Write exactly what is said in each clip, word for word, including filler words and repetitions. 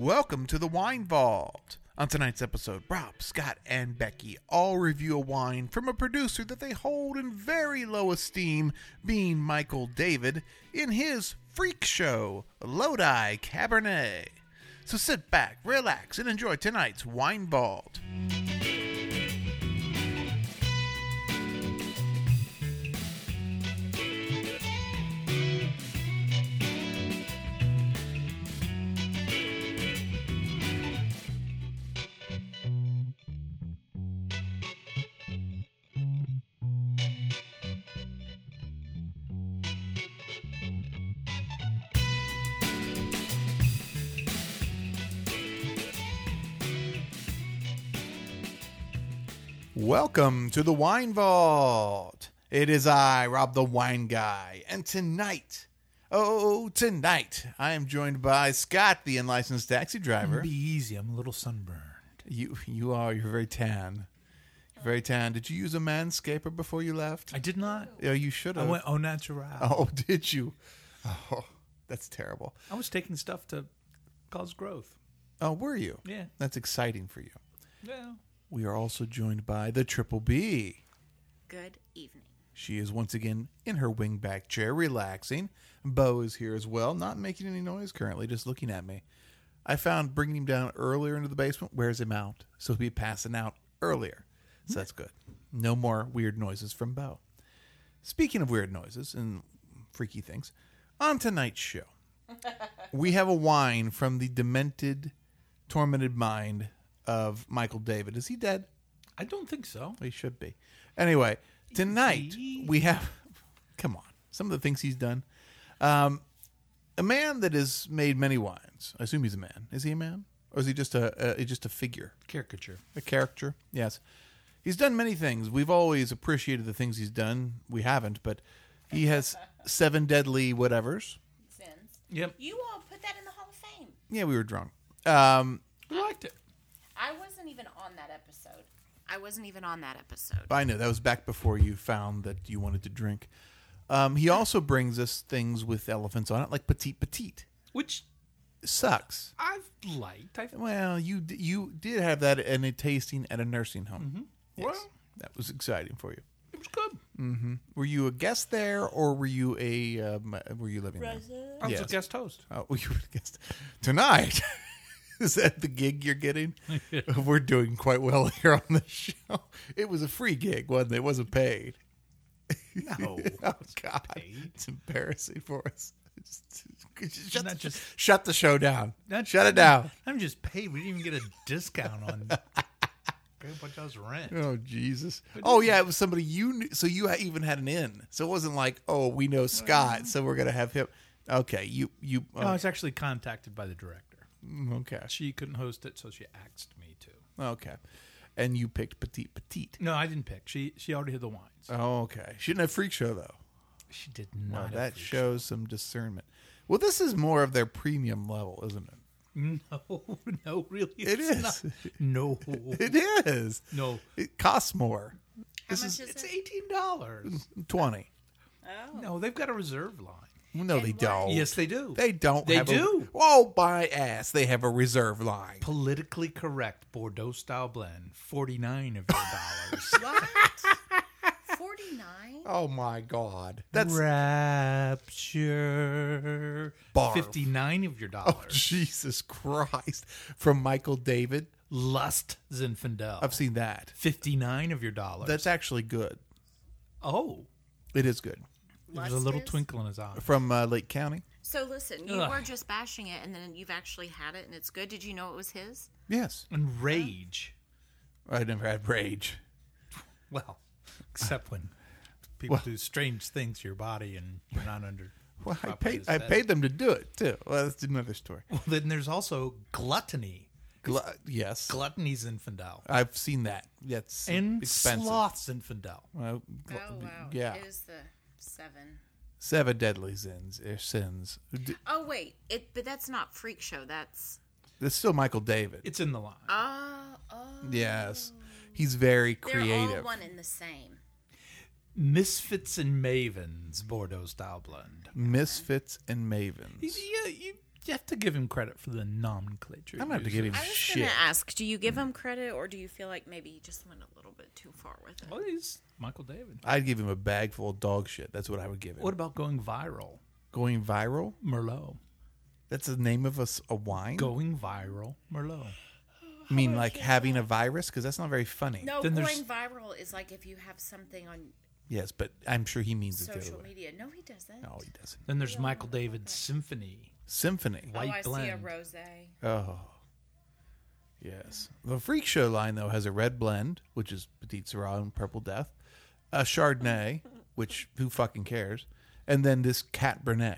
Welcome to the Wine Vault. On tonight's episode, Rob, Scott, and Becky all review a wine from a producer that they hold in very low esteem, being Michael David, in his freak show, Lodi Cabernet. So sit back, relax, and enjoy tonight's Wine Vault. Welcome to the Wine Vault. It is I, Rob the Wine Guy, and tonight, oh, tonight, I am joined by Scott, the unlicensed taxi driver. Be easy, I'm a little sunburned. You you are, you're very tan. You're very tan. Did you use a manscaper before you left? I did not. Yeah, you should have. I went au natural. Oh, did you? Oh, that's terrible. I was taking stuff to cause growth. Oh, were you? Yeah. That's exciting for you. Yeah. We are also joined by the Triple B. Good evening. She is once again in her wingback chair, relaxing. Bo is here as well, not making any noise currently, just looking at me. I found bringing him down earlier into the basement wears him out, so he'll be passing out earlier. So that's good. No more weird noises from Bo. Speaking of weird noises and freaky things, on tonight's show, we have a wine from the demented, tormented mind of Michael David. Is he dead? I don't think so. He should be. Anyway, tonight we have, come on, some of the things he's done. Um, a man that has made many wines. I assume he's a man. Is he a man? Or is he just a, a just a figure? Caricature. A character? Yes. He's done many things. We've always appreciated the things he's done. We haven't, but he has seven deadly whatevers. Sins. Yep. You all put that in the Hall of Fame. Yeah, we were drunk. Um, We liked it. I wasn't even on that episode. I wasn't even on that episode. I know. That was back before you found that you wanted to drink. Um, he also brings us things with elephants on it, like Petite Petite. Which Sucks. I've liked. I've, Well, you d- you did have that in a tasting at a nursing home. Mm-hmm. Yes. Well, That was exciting for you. it was good. Mm-hmm. Were you a guest there, or were you a um, were you living there? I was Yes. a guest host. Oh, you were a guest tonight. Is that the gig you're getting? We're doing quite well here on the show. It was a free gig, wasn't it? It wasn't paid. No. Oh God, paid. it's embarrassing for us. Just, just, shut, Not the, just- shut the show down. Not- shut it down. I'm just paid. We didn't even get a discount on Grandpa Joe's rent. Oh Jesus! Oh yeah, it was somebody you knew. So you even had an in. So it wasn't like, oh, we know Scott, so we're gonna have him. Okay, you you. No, I was actually contacted by the director. Okay, She couldn't host it, so she asked me to. okay, and you picked Petite Petite. No, I didn't pick. She she already had the wines. Oh, okay. She didn't have freak show though. She did Well, not. have that freak shows some discernment. Well, this is more of their premium level, isn't it? No, no, really, It it's is. not. No, It is. no, It costs more. How This much is is it's it? eighteen dollars. twenty. Oh. No, they've got a reserve line. No, And they what? don't. Yes, they do. They don't. They have do. A, oh, my ass! They have a reserve line. Politically correct Bordeaux style blend, forty nine of your dollars. What? forty-nine? Oh my God! That's Rapture, Barf. fifty nine of your dollars. oh Jesus Christ! From Michael David. Lust Zinfandel, I've seen that. fifty nine of your dollars. That's actually good. oh, It is good. there's a little Lust is? twinkle in his eye. From uh, Lake County. So listen, you Ugh. were just bashing it, and then you've actually had it, and it's good. Did you know it was his? Yes, And rage. I never had rage. Well, except when people Well- do strange things to your body and you're not under. Well, I proper paid. I anesthetic. paid them to do it too. Well, that's another story. Well, then there's also gluttony. Glu- yes, Gluttony Zinfandel. I've seen that. That's And expensive. sloth Zinfandel. Well, gl- Oh, wow. Yeah, It is the seven. seven deadly sins. Or sins. D- Oh, wait. It, but that's not Freak Show. That's... That's still Michael David. It's in the line. Oh, oh. Yes, he's very They're creative. all one and the same. Misfits and Mavens Bordeaux style blend. Misfits and Mavens. Yeah, you You have to give him credit for the nomenclature. I'm gonna have to give him I was shit. going to ask, do you give him credit or do you feel like maybe he just went a little bit too far with it? Well, he's Michael David. I'd give him a bag full of dog shit. That's what I would give him. What about going viral? Going viral? Merlot. That's the name of a, s- a wine? Going viral. Merlot. I mean, like having a virus? Because that's not very funny. No, Then going there's- viral is like if you have something on Yes, but I'm sure he means it the other social way. media. No, he doesn't. No, he doesn't. Then there's Michael David's Symphony. Symphony. oh, White I blend. see a rosé. Oh. Yes. The Freak Show line, though, has a red blend, which is Petite Sirah and Purple Death, a Chardonnay, which who fucking cares, and then this Cat Bernet.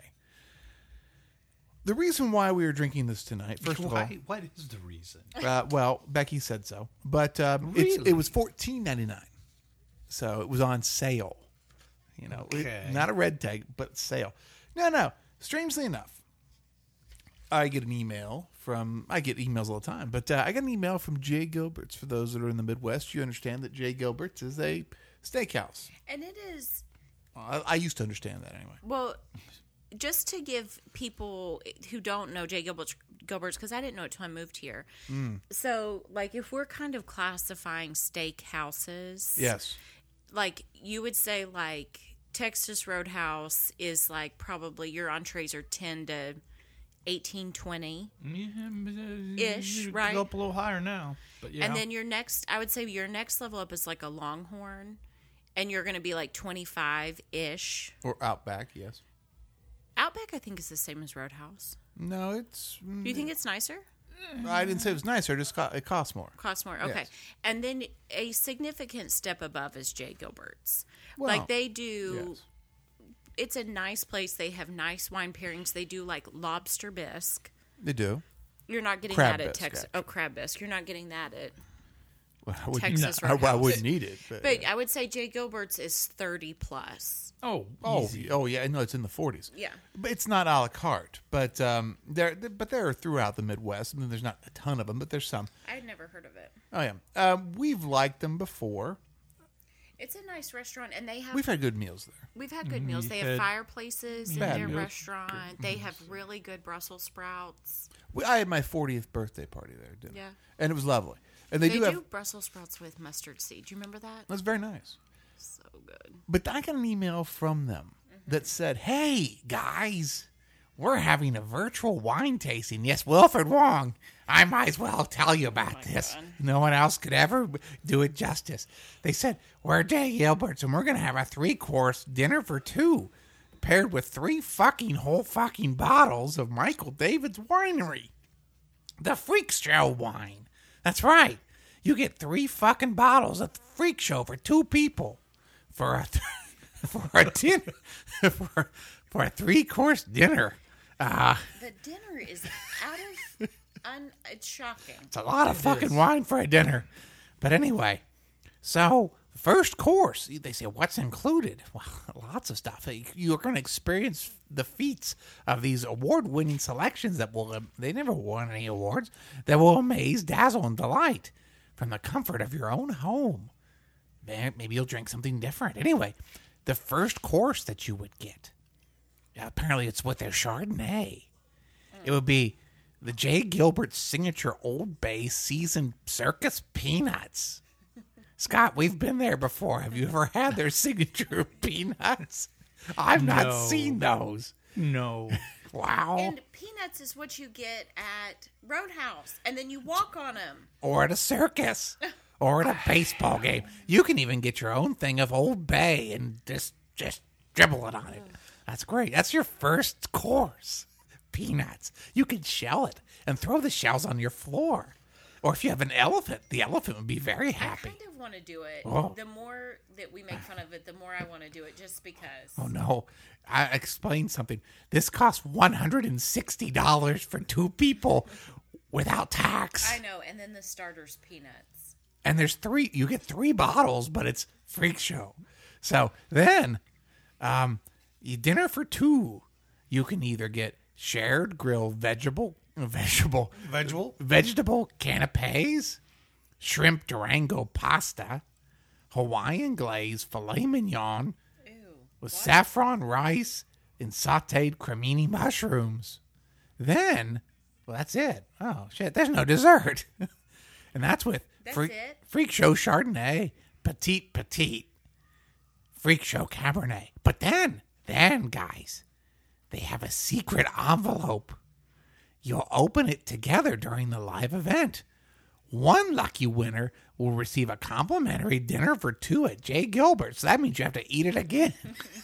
The reason why we are drinking this tonight, first of all, Why, what is the reason? uh, well, Becky said so, but um, it's, Really? it was fourteen ninety-nine, so it was on sale. You know, it- Okay. not a red tag, but sale. No, no. Strangely enough, I get an email from. I get emails all the time, but uh, I got an email from Jay Gilbert's. For those that are in the Midwest, you understand that Jay Gilbert's is a steakhouse. And it is, Well, I, I used to understand that anyway. well, just to give people who don't know Jay Gilbert's, Gilbert's because I didn't know it till I moved here. Mm. So, like, if we're kind of classifying steak houses, Yes. like, you would say, like, Texas Roadhouse is, like, probably your entrees are ten to eighteen, twenty. Ish, right? Go up a little higher now. But yeah. And then your next, I would say your next level up is, like, a Longhorn. And you're going to be, like, twenty-five-ish. Or Outback, yes. Outback, I think, is the same as Roadhouse. No, it's. Do you think it's nicer? I didn't say it was nicer. It just co- it costs more. Costs more. Okay. Yes. And then a significant step above is Jay Gilbert's. Well, like they do, yes. it's a nice place. They have nice wine pairings. They do like lobster bisque. They do. You're not getting Crab that at bisque, Texas. actually. Oh, crab bisque. You're not getting that at. Well, I wouldn't- Texas I, I Roadhouse. wouldn't eat it. But, But I would say Jay Gilbert's is thirty plus. oh, oh, easy. oh yeah, no, it's in the forties. Yeah. But it's not a la carte. But um, there, but they're throughout the Midwest. I mean, there's not a ton of them, but there's some. I had never heard of it. Oh yeah, um, we've liked them before. It's a nice restaurant, and they have We've had good meals there. we've had good meals. They have had- fireplaces in Bad their meals. restaurant. They have really good Brussels sprouts. We, I had my fortieth birthday party there, didn't Yeah. I? And it was lovely. And they, They, do do, have. Brussels sprouts with mustard seed. Do you remember that? That's very nice. So good. But I got an email from them that said, "Hey guys, we're having a virtual wine tasting." Yes, Wilfred Wong. I might as well tell you about this. God. No one else could ever do it justice. They said, "We're Jay Gilbert's and we're going to have a three-course dinner for two, paired with three fucking whole fucking bottles of Michael David's winery. The Freak Show wine. That's right. You get three fucking bottles of the Freak Show for two people for a for a dinner for for a three course dinner. Uh, The dinner is out of. Un, it's shocking. it's a lot of fucking wine for a dinner. But anyway, so first course, they say what's included? Well, lots of stuff. You're going to experience the feats of these award-winning selections that will they never won any awards that will amaze, dazzle, and delight from the comfort of your own home. Man, maybe you'll drink something different. Anyway, the first course that you would get, apparently it's with their Chardonnay. It would be the Jay Gilbert signature Old Bay seasoned circus peanuts. Scott, we've been there before. Have you ever had their signature peanuts? I've not No. seen those. No. Wow. And peanuts is what you get at Roadhouse, and then you walk on them. Or at a circus. Or at a baseball game. You can even get your own thing of Old Bay and just just dribble it on it. That's great. That's your first course. Peanuts. You can shell it and throw the shells on your floor. Or if you have an elephant, the elephant would be very I happy. kind of want to do it. Oh. The more that we make fun of it, the more I want to do it, just because. Oh no. I explained something. This costs one hundred sixty dollars for two people without tax. I know, and then the starter's peanuts. And there's three, you get three bottles, but it's Freak Show. So then, um, you dinner for two. You can either get shared grilled vegetable, vegetable, Vegetable? vegetable canapes, shrimp Durango pasta, Hawaiian glazed filet mignon Ew. with saffron rice and sauteed cremini mushrooms. Then, well, that's it. Oh, shit, there's no dessert. And that's with That's Freak, it? Freak Show Chardonnay, Petite Petite, Freak Show Cabernet. But then, then, guys, they have a secret envelope. You'll open it together during the live event. One lucky winner will receive a complimentary dinner for two at Jay Gilbert's. That means you have to eat it again.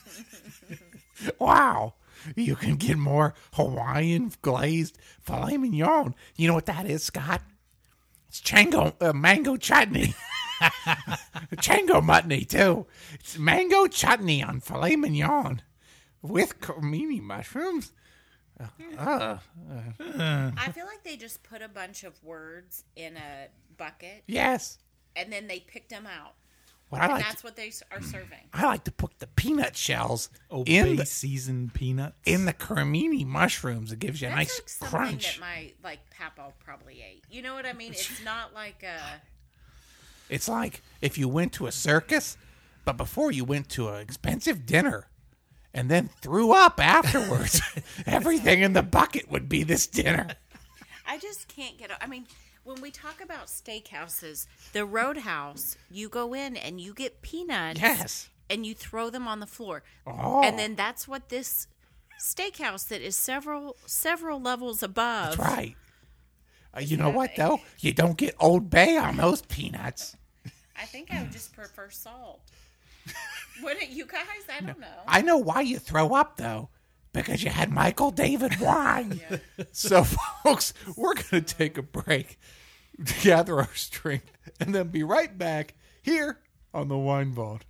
Wow. You can get more Hawaiian glazed filet mignon. You know what that is, Scott? It's chango, uh, mango chutney. Chango mutney, too. It's mango chutney on filet mignon with cremini mushrooms. Uh, uh, I feel like they just put a bunch of words in a bucket yes. and then they picked them out. What I And like that's to, what they s- are serving. I like to put the peanut shells Obey in the, seasoned peanuts. in the cremini mushrooms. It gives you a That's nice like something crunch. that my like Papa probably ate. You know what I mean? It's not like a. It's like if you went to a circus, but before you went to an expensive dinner and then threw up afterwards. Everything in the bucket would be this dinner. I just can't get. I mean, when we talk about steakhouses, the Roadhouse, you go in and you get peanuts. Yes. And you throw them on the floor. Oh. And then that's what this steakhouse that is several several levels above. That's right. Uh, you know what, though? You don't get Old Bay on those peanuts. I think I would just prefer salt. Wouldn't you guys? I don't know. I know why you throw up, though. Because you had Michael David wine. So, folks, we're going to take a break to gather our strength and then be right back here on the Wine Vault.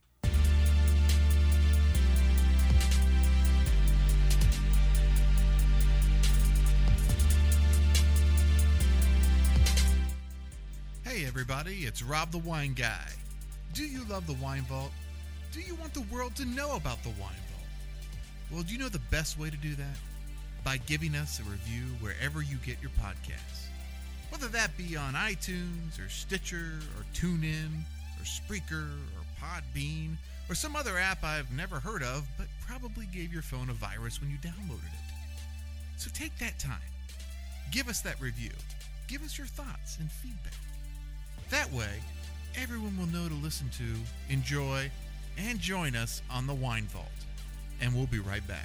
Hey, everybody, it's Rob the Wine Guy. Do you love the Wine Vault? Do you want the world to know about the Wine Vault? Well, do you know the best way to do that? By giving us a review wherever you get your podcasts. Whether that be on iTunes or Stitcher or TuneIn or Spreaker or Podbean or some other app I've never heard of but probably gave your phone a virus when you downloaded it. So take that time. Give us that review. Give us your thoughts and feedback. That way, everyone will know to listen to, enjoy, and join us on the Wine Vault. And we'll be right back.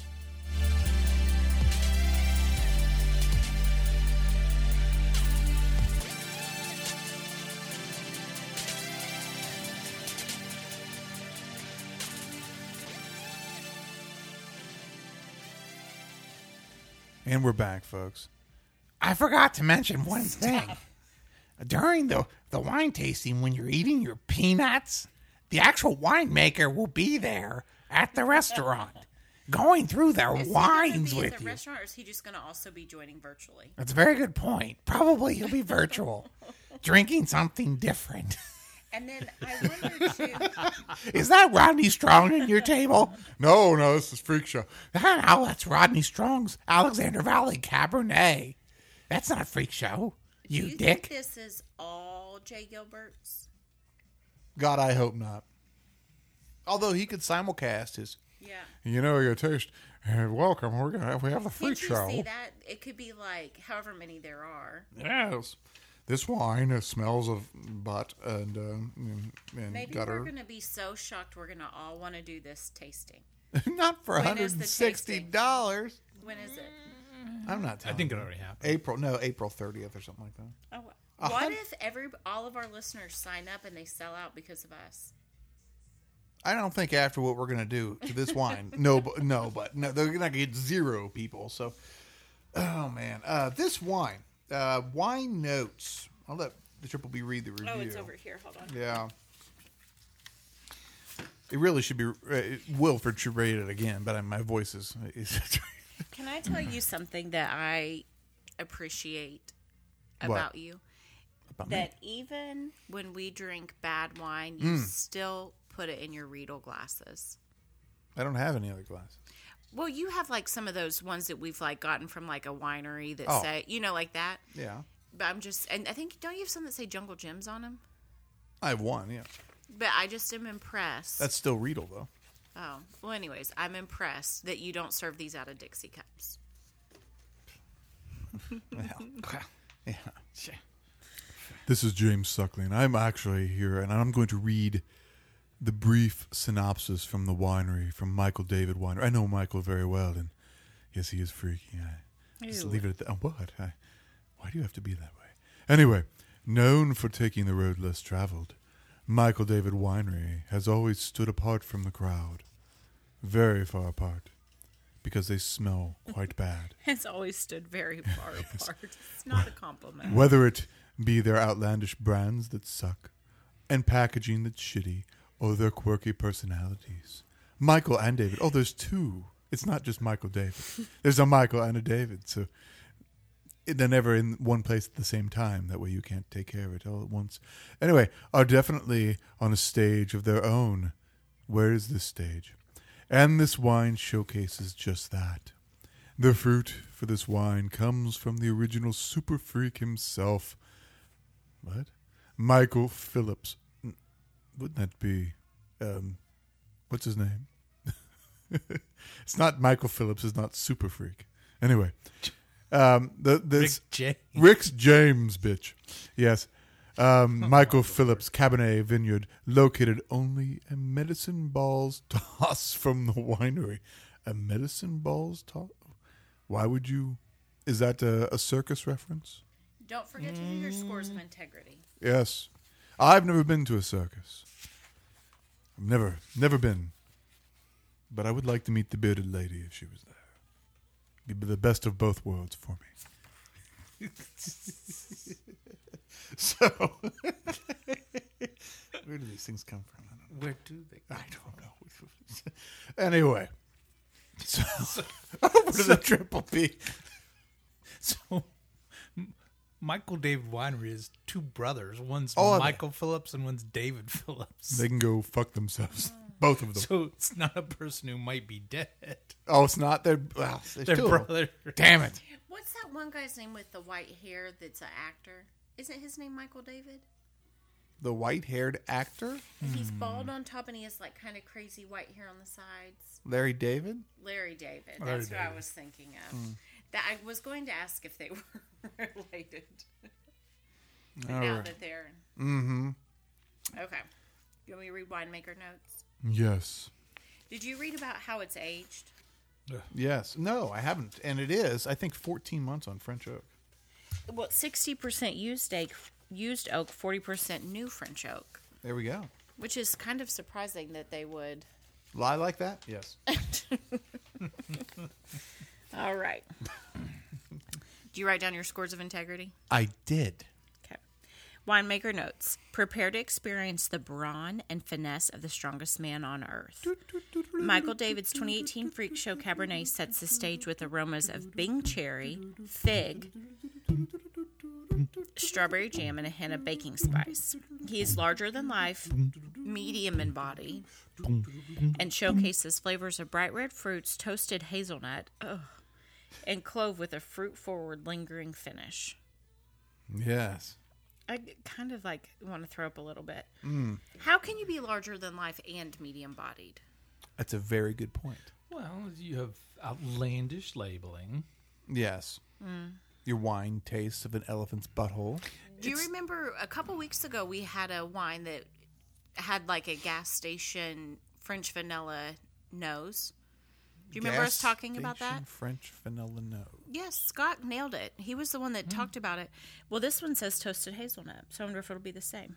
And we're back, folks. I forgot to mention one thing. During the, the wine tasting, when you're eating your peanuts, the actual winemaker will be there at the restaurant, going through their Is he wines gonna be with at the you. restaurant, or is he just going to also be joining virtually? That's a very good point. Probably he'll be virtual, drinking something different. And then I wonder too. Is that Rodney Strong in your table? No, no, this is Freak Show. No, that's Rodney Strong's Alexander Valley Cabernet. That's not Freak Show, you, Do you dick. think this is all Jay Gilbert's? God, I hope not. Although he could simulcast his. Yeah. You know, you taste. Uh, welcome. We're gonna have, we have the Freak Can't you Show. see that? It could be like however many there are. Yes. This wine uh, smells of butt and, uh, and, and Maybe gutter. we're going to be so shocked we're going to all want to do this tasting. Not for When one is hundred the sixty dollars. When is it? I'm not I telling think you. it already happened. April, no, April thirtieth or something like that. Oh, A what hun- if every all of our listeners sign up and they sell out because of us? I don't think after what we're going to do to this wine, no, but, no, but no, they're going to get zero people. So, oh man, uh, this wine, uh, wine notes. I'll let the Triple B read the review. Oh, it's over here. Hold on. Yeah. It really should be. Uh, Wilford should read it again, but uh, my voice is. is Can I tell you something that I appreciate about you? about me. That even when we drink bad wine, you Mm. still put it in your Riedel glasses. I don't have any other glasses. Well, you have like some of those ones that we've like gotten from like a winery that Oh. say, you know, like that. Yeah, But I'm just, and I think, don't you have some that say Jungle Gems on them? I have one. Yeah, But I just am impressed. that's still Riedel though. Oh, well, anyways, I'm impressed that you don't serve these out of Dixie cups. Well, yeah. This is James Suckling. I'm actually here, and I'm going to read the brief synopsis from the winery, from Michael David Winery. I know Michael very well, and yes, he is freaky. I just Ew. leave it at that. Oh, what? I, why do you have to be that way? Anyway, known for taking the road less traveled, Michael David Winery has always stood apart from the crowd, very far apart, because they smell quite bad. It's always stood very far apart. It's not a compliment. Whether it be their outlandish brands that suck, and packaging that's shitty, or their quirky personalities. Michael and David. Oh, there's two. It's not just Michael David. There's a Michael and a David. So they're never in one place at the same time. That way you can't take care of it all at once. Anyway, are definitely on a stage of their own. Where is this stage? And this wine showcases just that. The fruit for this wine comes from the original super freak himself. What? Michael Phillips. Wouldn't that be, um, what's his name? It's not Michael Phillips. It's not Super Freak. Anyway, um, the, this Rick James. Rick's James, bitch. Yes. Um, Michael Phillips Cabernet Vineyard, located only a medicine balls toss from the winery. A medicine balls toss? Why would you? Is that a, a circus reference? Don't forget to do your scores of integrity. Yes. I've never been to a circus. I've never, never been. But I would like to meet the bearded lady if she was there. It'd be the best of both worlds for me. So, where do these things come from? I don't know. Where do they? I don't know. Anyway, so over to the Triple P. So, M- Michael David Winery is two brothers. One's Oh, Michael Phillips and one's David Phillips. They can go fuck themselves. Both of them. So it's not a person who might be dead. Oh, it's not. They're well. There's They're two of them. brothers. Damn it. What's that one guy's name with the white hair that's an actor? Isn't his name Michael David? The white-haired actor, And he's bald on top and he has like kind of crazy white hair on the sides. Larry David. Larry David. Larry That's who I David. was thinking of. That I was going to ask if they were related. But All now right. that they're Mm-hmm. okay. You want me to read winemaker notes? Yes. Did you read about how it's aged? Yes. No, I haven't. And it is, I think, fourteen months on French oak. Well, sixty percent used oak, used oak, forty percent new French oak, There we go. which is kind of surprising that they would. Lie like that? Yes. All right. Do you write down your scores of integrity? I did. Okay. Winemaker notes. Prepare to experience the brawn and finesse of the strongest man on earth. Michael David's twenty eighteen Freak Show Cabernet sets the stage with aromas of Bing cherry, fig, strawberry jam, and a hint of baking spice. He is larger than life, medium in body, and showcases flavors of bright red fruits, toasted hazelnut, ugh, and clove with a fruit-forward, lingering finish. Yes. I kind of like want to throw up a little bit. Mm. How can you be larger than life and medium bodied? That's a very good point. Well, you have outlandish labeling. Yes. Mm. Your wine tastes of an elephant's butthole. Do you remember a couple weeks ago we had a wine that had like a gas station French vanilla nose? Do you remember us talking about Gas that? station French vanilla nose. Yes, Scott nailed it. He was the one that talked about it. Well, this one says toasted hazelnut, so I wonder if it'll be the same.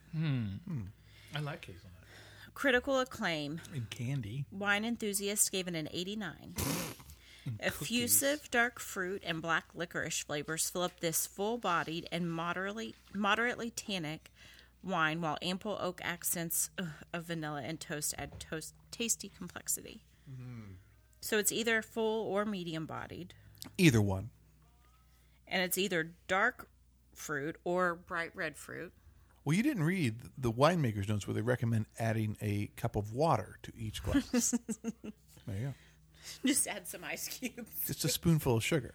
I like hazelnut. Critical acclaim. And candy. Wine enthusiasts gave it an eighty-nine. Effusive dark fruit and black licorice flavors fill up this full-bodied and moderately moderately tannic wine, while ample oak accents ugh, of vanilla and toast add toast tasty complexity. Mm. So it's either full or medium-bodied, Either one. and it's either dark fruit or bright red fruit. Well, you didn't read the winemaker's notes where they recommend adding a cup of water to each glass. There you go. Just add some ice cubes. Just a spoonful of sugar.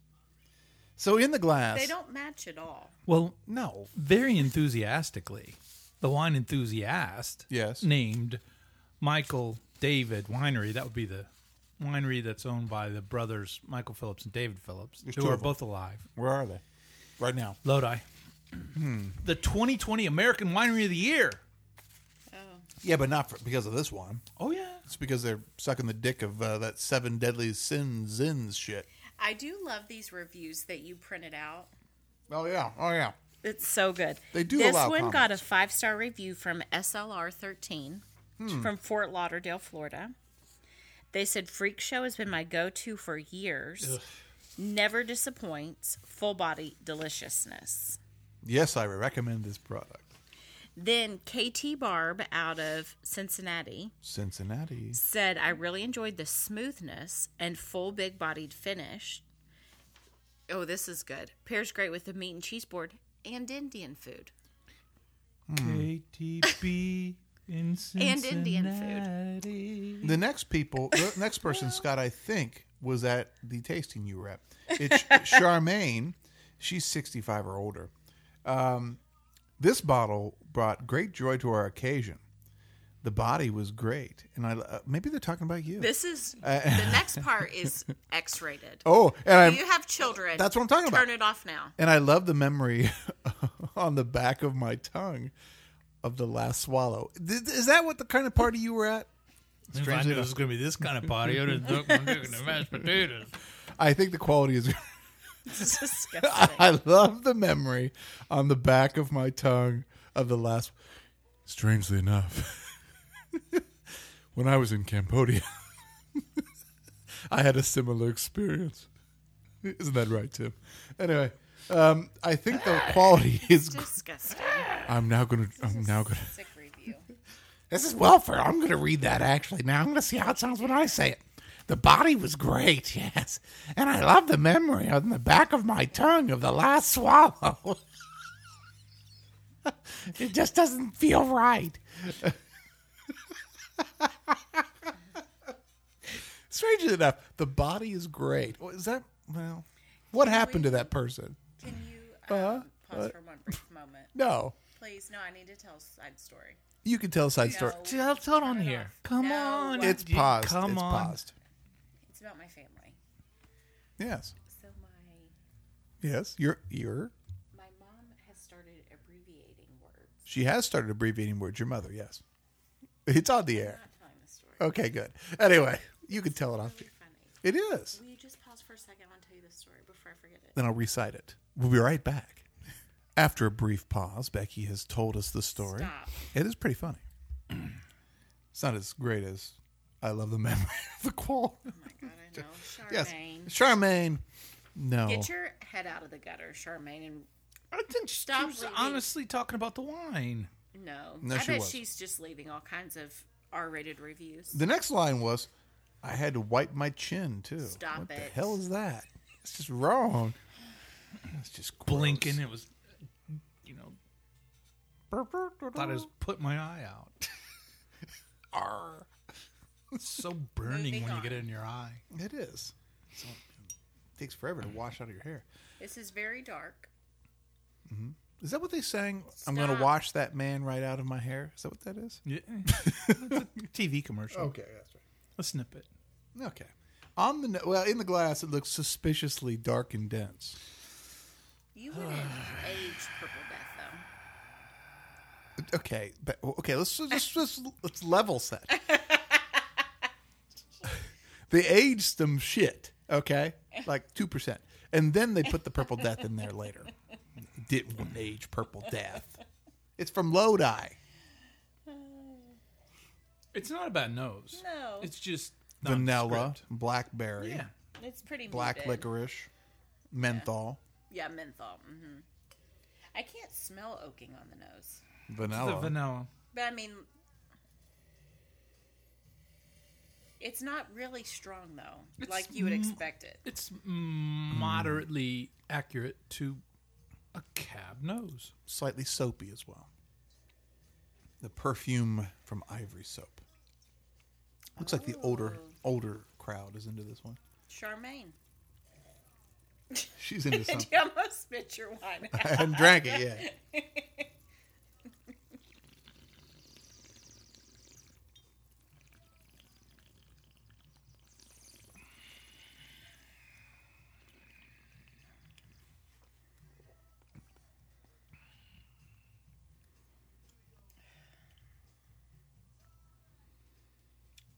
So in the glass. They don't match at all. Well, No. very enthusiastically, the wine enthusiast Yes. named Michael David Winery. That would be the winery that's owned by the brothers Michael Phillips and David Phillips, There's who two are of them. both alive. Where are they? Right now. Lodi. The twenty twenty American Winery of the Year. Oh. Yeah, but not for, because of this one. Oh, yeah. It's because they're sucking the dick of uh, that seven deadly sins zins shit. I do love these reviews that you printed out. Oh, yeah. Oh, yeah. It's so good. They do This allow one got a comments. five-star review from S L R thirteen from Fort Lauderdale, Florida. They said, Freak Show has been my go-to for years. Never disappoints. Full body deliciousness. Yes, I recommend this product. Then K T Barb out of Cincinnati Cincinnati. said, I really enjoyed the smoothness and full big-bodied finish. Oh, this is good. Pairs great with the meat and cheese board and Indian food. K T B in And Indian food. The next people, the next person, Scott, I think, was at the tasting you were at. It's Charmaine. She's sixty-five or older. Um, this bottle brought great joy to our occasion. The body was great, and I uh, maybe they're talking about you. This is the next part is X-rated. oh, and I If you have children, that's what I'm talking turn about. it off now. And I love the memory on the back of my tongue of the last swallow. Th- Is that what the kind of party you were at? If I Strangely knew enough. this was going to be this kind of party, I would have took my dick in the mashed potatoes. I think the quality is. It's disgusting. I love the memory on the back of my tongue of the last. Strangely enough, when I was in Cambodia, I had a similar experience. Isn't that right, Tim? Anyway, um, I think the quality is. Disgusting. I'm now gonna. I'm now gonna. Sick review. This is Welfare. I'm gonna read that actually. Now I'm gonna see how it sounds when I say it. The body was great, yes, and I love the memory on the back of my tongue of the last swallow. It just doesn't feel right. Strangely enough, the body is great. Well, is that well? What happened to that person? Can you um, pause for one brief moment? No, Please, no, I need to tell a side story. you can tell a side story. No. Tell, tell it on Turn it here. off. Come No. on. It's You- paused. Come it's on. paused. It's about my family. Yes, So my yes. You're you're. my mom has started abbreviating words. She has started abbreviating words. Your mother, yes. It's on the I'm air. not telling the story. Okay, good. Anyway, you can tell it off. It's really funny. It is. Will you just pause for a second? I want to tell you the story before I forget it. Then I'll recite it. We'll be right back. After a brief pause, Becky has told us the story. Stop. It is pretty funny. It's not as great as I love the memory of the qual. Oh my god, I know. Yes, Charmaine. Charmaine. No, Get your head out of the gutter, Charmaine, and I think she Stop was reading. honestly talking about the wine. no. No, I she bet was. she's just leaving all kinds of R-rated reviews. the next line was, "I had to wipe my chin too." Stop what the it. hell is that? It's just wrong. It's just gross. Blinking. It was, you know, thought I was put my eye out. Arr. It's so burning Moving when you on. get it in your eye. It is. So, it takes forever to wash out of your hair. This is very dark. Is that what they sang? I'm going to Stop. wash that man right out of my hair. Is that what that is? Yeah. It's a T V commercial. Okay, that's A snippet. right. Okay. On the no- well, in the glass, it looks suspiciously dark and dense. You wouldn't age Purple Death, though. Okay, but okay, let's just let's, let's level set. They aged some shit. Okay, like two percent, and then they put the Purple Death in there later. Didn't age Purple Death. It's from Lodi. It's not a bad nose. No. It's just Vanilla, nondescript. blackberry, Yeah. It's pretty black muted. licorice, menthol, Yeah, menthol. hmm I can't smell oaking on the nose. vanilla. The vanilla. But I mean, it's not really strong, though, It's like you would m- expect it. It's mm, moderately accurate to a cab nose. Slightly soapy as well. The perfume from Ivory Soap. Looks like the older older crowd is into this one. Charmaine. She's into something. You almost spit your wine I out. hadn't drank it yet.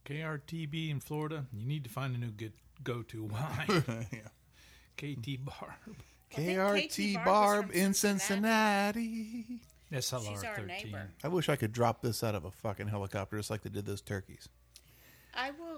K R T B in Florida, you need to find a new good go-to wine. yeah. K T Barb. K R T Barb was Barb from in Cincinnati. Cincinnati. S L R She's our thirteen. neighbor. I wish I could drop this out of a fucking helicopter just like they did those turkeys. I will.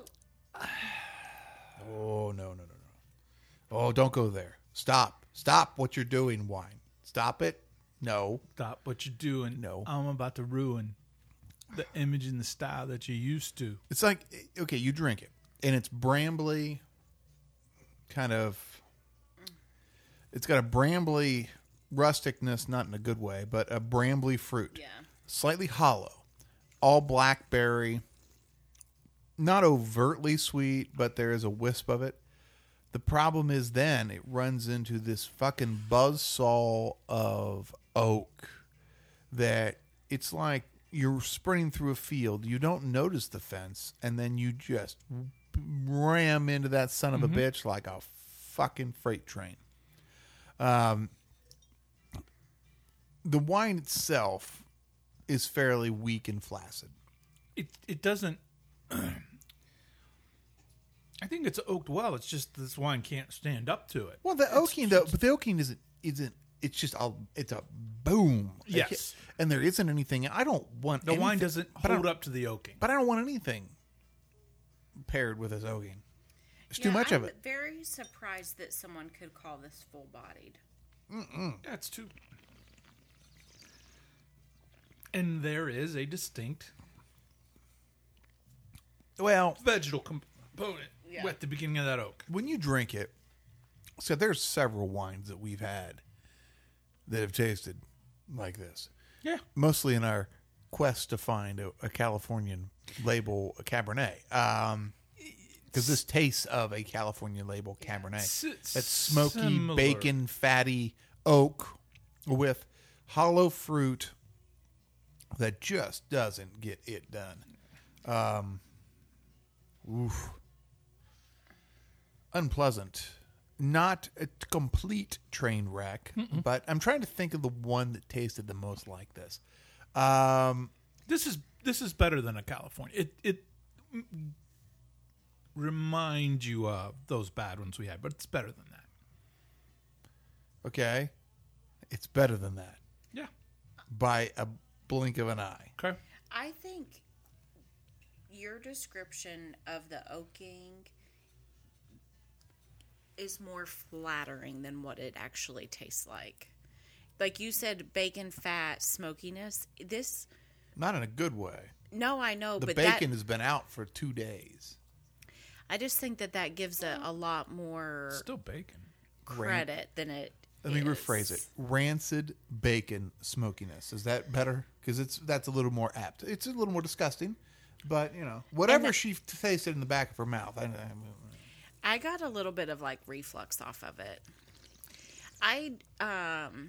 Oh, no, no, no, no. Oh, don't go there. Stop. Stop what you're doing, wine. Stop it. No. Stop what you're doing. No. I'm about to ruin the image and the style that you used to. It's like, okay, you drink it, and it's brambly, kind of, it's got a brambly rusticness, not in a good way, but a brambly fruit. Yeah. Slightly hollow. All blackberry. Not overtly sweet, but there is a wisp of it. The problem is then it runs into this fucking buzzsaw of oak that it's like you're sprinting through a field. You don't notice the fence, and then you just ram into that son of a bitch like a fucking freight train. Um, the wine itself is fairly weak and flaccid. It it doesn't. I think it's oaked well. It's just this wine can't stand up to it. Well, the oaking though, but the oaking isn't isn't. It's just a it's a boom. Yes. and there isn't anything. I don't want The wine anything- doesn't but I hold don't- up to the oaking. But I don't want anything paired with this oaking. There's too Yeah, much I'm of it. very surprised that someone could call this full-bodied. That's too. And there is a distinct Well, vegetal component Yeah. at the beginning of that oak. when you drink it, so there's several wines that we've had that have tasted like this. Yeah. Mostly in our quest to find a, a Californian label, a Cabernet. Um, because this tastes of a California label Cabernet. S- That smoky, similar. bacon, fatty oak with hollow fruit that just doesn't get it done. Um, oof. Unpleasant. Not a complete train wreck, but I'm trying to think of the one that tasted the most like this. Um, This is this is better than a California. It it mm, reminds you of those bad ones we had, but it's better than that. okay. It's better than that Yeah. by a blink of an eye. Okay. I think your description of the oaking is more flattering than what it actually tastes like. Like you said, bacon, fat, smokiness. This, Not in a good way. no, I know, The but bacon that, has been out for two days. I just think that that gives it a lot more Still bacon. credit than it. Let me is. rephrase it: rancid bacon smokiness. Is that better? Because it's that's a little more apt. It's a little more disgusting, but you know, whatever the- she tasted in the back of her mouth. I, I, I got a little bit of like reflux off of it. I um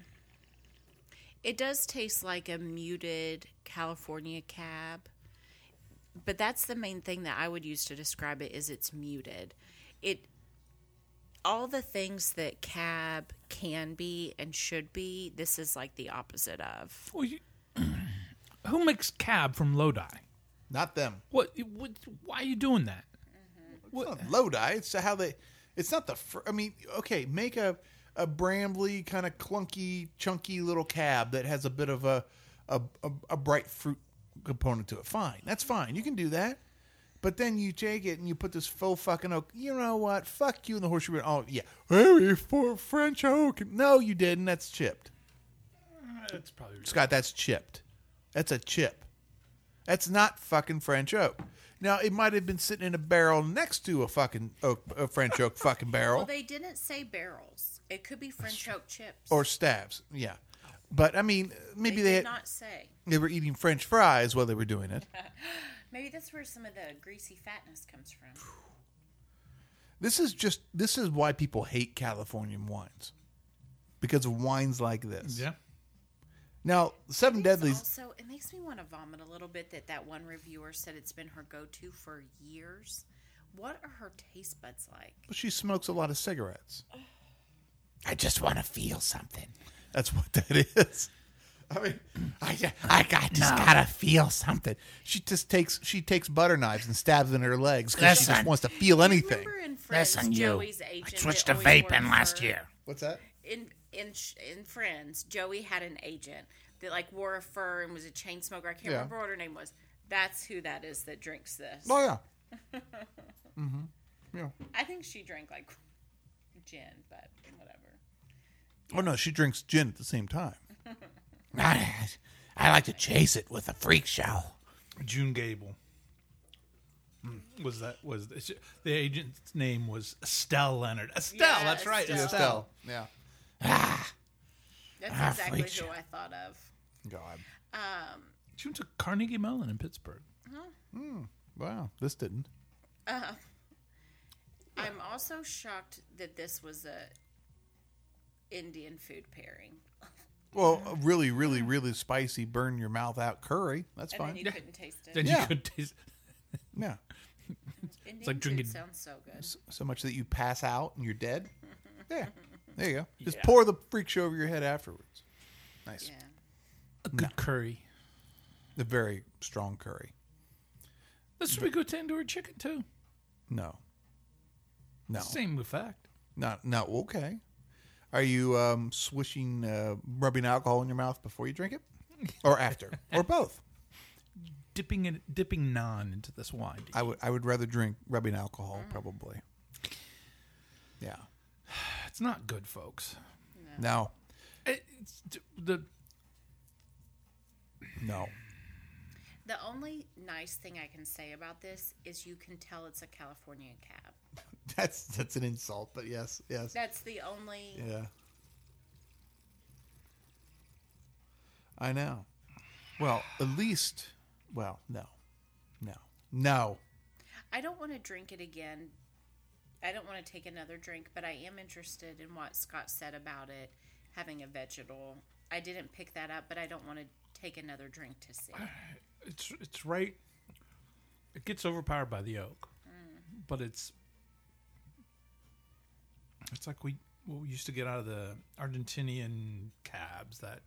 it does taste like a muted California cab. But that's the main thing that I would use to describe it is it's muted. It all the things that cab can be and should be, this is like the opposite of. Well, you, who makes cab from Lodi? not them. What, what? Why are you doing that? It's not Lodi. It's how they. It's not the. Fr- I mean, okay, make a a brambly kind of clunky, chunky little cab that has a bit of a a, a a bright fruit component to it. Fine, that's fine. You can do that. But then you take it and you put this faux fucking oak. You know what? Fuck you and the horseshoe. Ring. Oh yeah, hey, for French oak. No, you didn't. That's chipped, That's probably Scott. That's chipped. That's a chip. That's not fucking French oak. Now it might have been sitting in a barrel next to a fucking oak, a French oak fucking barrel. Well, they didn't say barrels. It could be French oak chips. Or stabs, yeah. But I mean, maybe they they did had, not say. they were eating French fries while they were doing it. Maybe that's where some of the greasy fatness comes from. This is just this is why people hate Californian wines, because of wines like this. Yeah. Now, Seven It's Deadlies. Also, it makes me want to vomit a little bit that that one reviewer said it's been her go-to for years. What are her taste buds like? She smokes a lot of cigarettes. I just want to feel something. That's what that is. I mean, I, I got, just gotta feel something. She just takes she takes butter knives and stabs in her legs because she just Listen. wants to feel anything. Remember in Friends, Listen, you. Joey's I agent switched that to always vaping worked last for- year. What's that? In in sh- in Friends, Joey had an agent that like wore a fur and was a chain smoker. I can't Yeah. remember what her name was. That's who that is that drinks this. Oh yeah. mm-hmm. Yeah. I think she drank like gin, but whatever. Oh no, she drinks gin at the same time. I, I like to chase it with a freak show. June Gable. Was that was the, the agent's name was Estelle Leonard? Estelle, Yeah, that's right, Estelle. Estelle. Yeah. Ah, That's Ah, exactly freak who show. I thought of. God. Um, She went to Carnegie Mellon in Pittsburgh. Wow. This didn't. uh, I'm also shocked that this was a Indian food pairing, Well, a really, really, really spicy, burn your mouth out curry. That's and then fine. you couldn't taste it. Then Yeah. you could taste. Yeah. Indian like food drinking- sounds so good. So much that you pass out and you're dead. There. There you go. Just Yeah. pour the freak show over your head afterwards. Nice. Yeah. A good curry. The very strong curry. This would be good tandoori chicken too. No. No. Same effect. Not no, okay. Are you um, swishing, uh, rubbing alcohol in your mouth before you drink it? Or after? Or both? Dipping it, dipping naan into this wine. I would I would rather drink rubbing alcohol, probably. Yeah. It's not good, folks. No. It's, the No. The only nice thing I can say about this is you can tell it's a California cab. That's that's an insult, but yes, yes. That's the only. Yeah. I know. Well, at least, well, no. No. No. I don't want to drink it again. I don't want to take another drink, but I am interested in what Scott said about it having a vegetal. I didn't pick that up, but I don't want to take another drink to see. it's it's right. It gets overpowered by the oak, but it's it's like we what we used to get out of the Argentinian cabs that.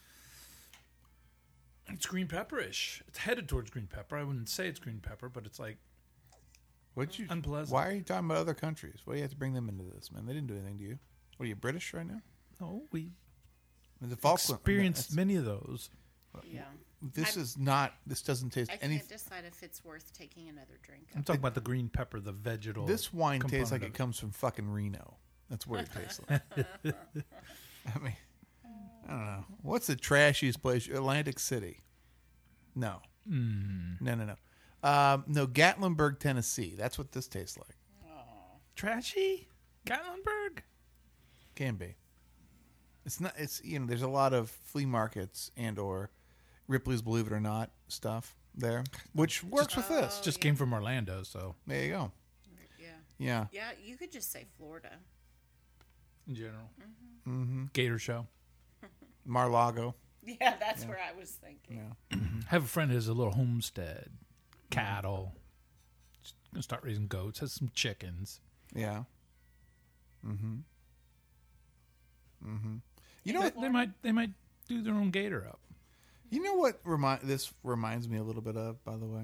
It's green pepperish. It's headed towards green pepper. I wouldn't say it's green pepper, but it's like What'd you unpleasant. Why are you talking about other countries? Why do you have to bring them into this, man? They didn't do anything to you. What are you, British right now? No, we The Falkland. experienced that's- many of those. Yeah. This I- is not. This doesn't taste I can't anything. decide if it's worth taking another drink. I'm talking about the green pepper, the vegetal. This wine tastes component like of it comes from fucking Reno. That's what it tastes like. I mean, I don't know. What's the trashiest place? Atlantic City. No. Mm. No, no, no. Um, no, Gatlinburg, Tennessee. That's what this tastes like. Trashy? Gatlinburg? Can be. It's not. It's you know. There's a lot of flea markets and or Ripley's Believe It or Not stuff there, which works with this. Just came from Orlando, so There you go. Yeah. Yeah. Yeah, you could just say Florida. in general. Mm-hmm. Gator show. Mar-Lago. Yeah, that's where I was thinking. Yeah. I have a friend who has a little homestead, cattle. Just gonna start raising goats. Has some chickens. Yeah. Mm-hmm. Mm-hmm. You know They, what? they might they might do their own gator up. You know what? Remind this reminds me a little bit of. By the way,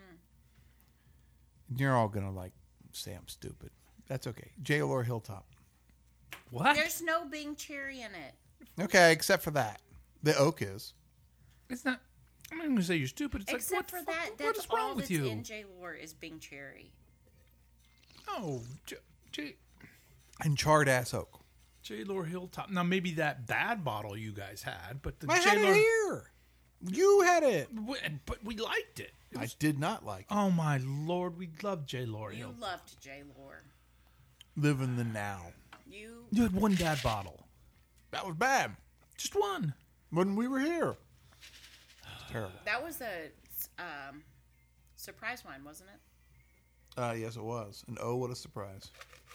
you're all gonna like say I'm stupid. That's okay. J. Lore Hilltop. What? There's no Bing cherry in it. Okay, except for that, the oak is. It's not. I'm not going to say you're stupid. It's Except like, for what, that, fuck- what that's is wrong all with that's you? in J. Lore is Bing cherry. No, J, J, And charred ass oak. J. Lore Hilltop. Now maybe that bad bottle you guys had, but the I J. had Lore. it here. You had it. But we liked it. It I was- did not like it. oh my lord, we loved J. Lore You Hilltop. loved J. Lore. Live in the now. You You had one dad bottle, That was bad just one. when we were here. Terrible. that was a um, surprise wine, wasn't it? Uh, yes, it was. And oh, what a surprise.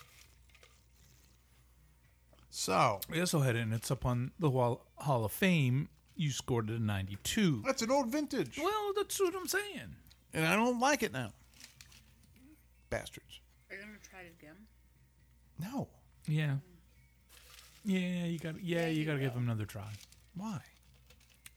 So, We also had it, and it's up on the Wall, Hall of Fame. You scored it a ninety-two. that's an old vintage. Well, that's what I'm saying. And I don't like it now. Bastards. Are you gonna try it again? No. Yeah. Yeah, you got. Yeah, Yeah, you you got to give will. him another try. Why?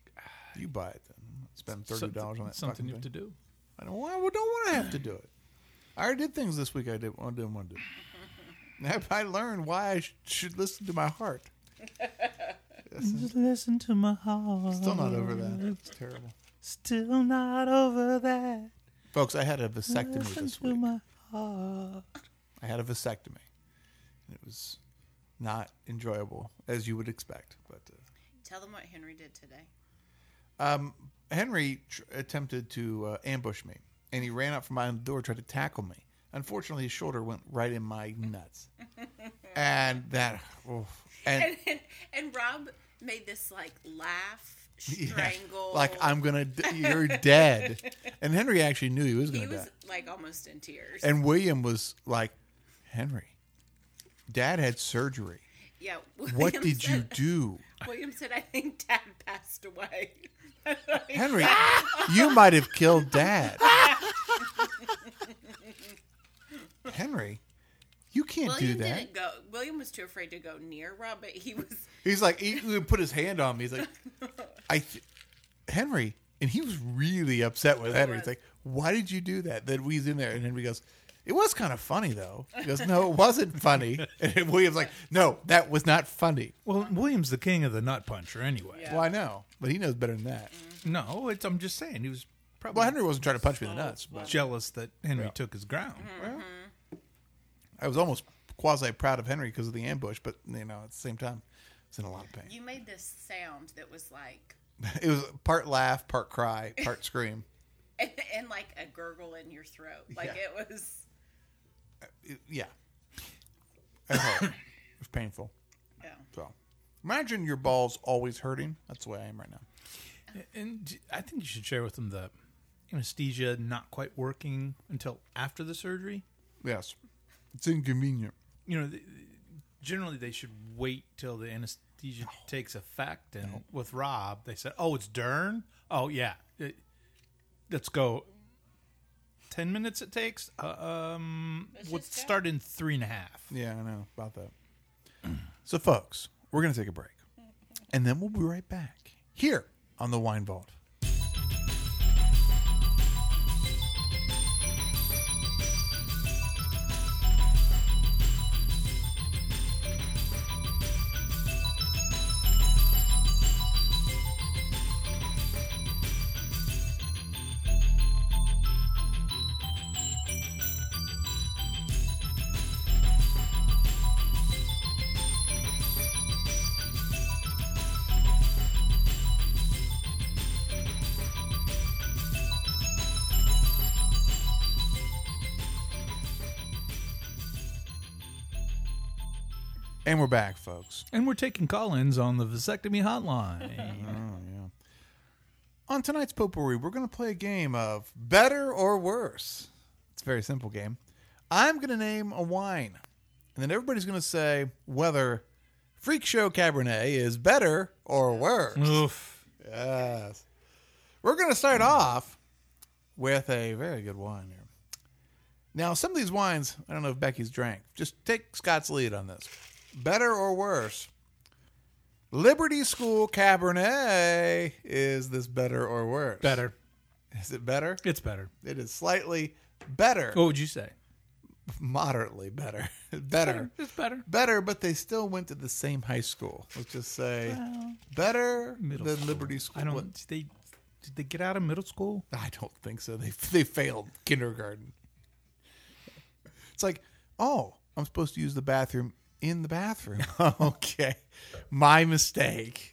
You buy it then. Spend thirty dollars on that. Something you fucking have to thing. do. I don't want. I don't want to have to do it. I already did things this week I didn't, I didn't want to do. I learned why I sh- should listen to my heart. Just listen to my heart. Still not over that. It's terrible. Still not over that. Folks, I had a vasectomy Listen this to week. my heart. I had a vasectomy. It was not enjoyable, as you would expect. But uh, Tell them what Henry did today. um, Henry tr- attempted to uh, ambush me, and he ran out from behind the door, tried to tackle me. Unfortunately, his shoulder went right in my nuts, and that. Oh, and, And, and, and Rob made this like laugh, yeah, strangle. like I'm gonna, d- you're dead. And Henry actually knew he was He gonna was die. like almost in tears. And William was like, Henry, Dad had surgery. yeah. What William did you said- do? William said, "I think Dad passed away." Henry, you might have killed Dad. Henry, you can't William do that. didn't go. William was too afraid to go near Rob, but he was. He's like, he would put his hand on me. He's like, I, th- Henry, and he was really upset with Henry. He's like, why did you do that? Then we's in there, and Henry goes, it was kind of funny though. He goes, no, it wasn't funny. And William's like, no, that was not funny. Well, William's the king of the nut puncher anyway. Yeah. Well, I know, but he knows better than that. No, it's, I'm just saying he was probably Well, Henry wasn't trying to punch me in the nuts, but jealous that Henry took his ground. I was almost quasi proud of Henry because of the ambush. But you know, at the same time, it's in a lot of pain. You made this sound that was like, It was part laugh, part cry, part scream. and, and like a gurgle in your throat. Like Yeah. it was. It- yeah, it hurt. It was painful. Yeah. So, imagine your balls always hurting. That's the way I am right now. And I think you should share with them the anesthesia not quite working until after the surgery. Yes, it's inconvenient. You know, th- generally they should wait till the anesthesia takes effect. And with Rob, they said, "Oh, it's Dern. Oh, yeah, It- let's go." Ten minutes it takes. Uh, um, Let's we'll just go. start in three and a half. Yeah, I know about that. So, folks, we're gonna take a break, and then we'll be right back here on the Wine Vault. And we're back, folks. And we're taking call-ins on the vasectomy hotline. Oh, yeah. On tonight's potpourri, we're going to play a game of better or worse. It's a very simple game. I'm going to name a wine, and then everybody's going to say whether Freak Show Cabernet is better or worse. Oof. Yes. We're going to start off with a very good wine here. Now, some of these wines, I don't know if Becky's drank. Just take Scott's lead on this. Better or worse? Liberty School Cabernet. Is this better or worse? Better. Is it better? It's better. It is slightly better. What would you say? Moderately better. better. It's better. Better, but they still went to the same high school. Let's just say better Middle than school. Liberty School. I don't. What- Did they, did they get out of middle school? I don't think so. They they failed kindergarten. It's like, oh, I'm supposed to use the bathroom in the bathroom. Okay, my mistake.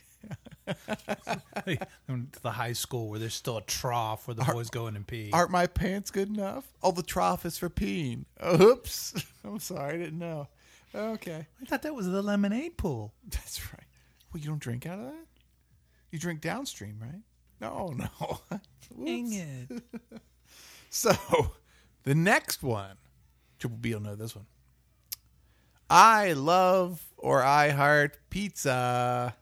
They went to the high school where there's still a trough where the boys go in and pee. Aren't my pants good enough? Oh, the trough is for peeing. Oops. I'm sorry, I didn't know. Okay, I thought that was the lemonade pool. that's right. Well, you don't drink out of that? You drink downstream, right? No, no. Dang Whoops. it. So, the next one, Triple B will know this one. I love or I heart pizza.